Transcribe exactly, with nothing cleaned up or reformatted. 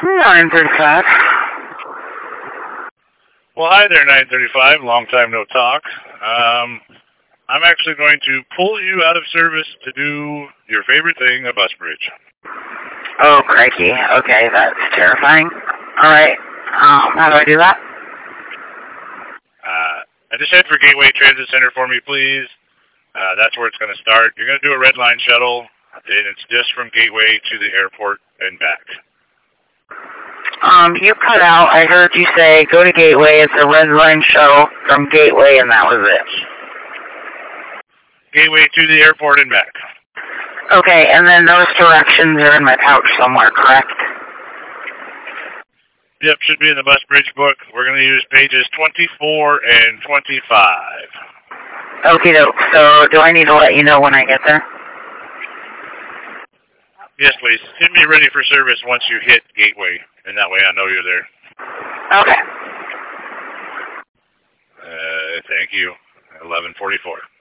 nine thirty-five. Well, hi there, nine thirty-five. Long time no talk. Um, I'm actually going to pull you out of service to do your favorite thing, a bus bridge. Oh, crikey. Okay, that's terrifying. Alright, um, how do I do that? Uh, I just head for Gateway Transit Center for me, please. Uh, that's where it's going to start. You're going to do a red line shuttle, and it's just from Gateway to the airport and back. Um, you cut out. I heard you say, go to Gateway, it's a red line shuttle from Gateway, and that was it. Gateway to the airport and back. Okay, and then those directions are in my pouch somewhere, correct? Yep, should be in the bus bridge book. We're going to use pages twenty-four and twenty-five. Okay, doke. So, do I need to let you know when I get there? Yes, please. Hit me ready for service once you hit Gateway, and that way I know you're there. Okay. Uh, thank you. eleven forty-four.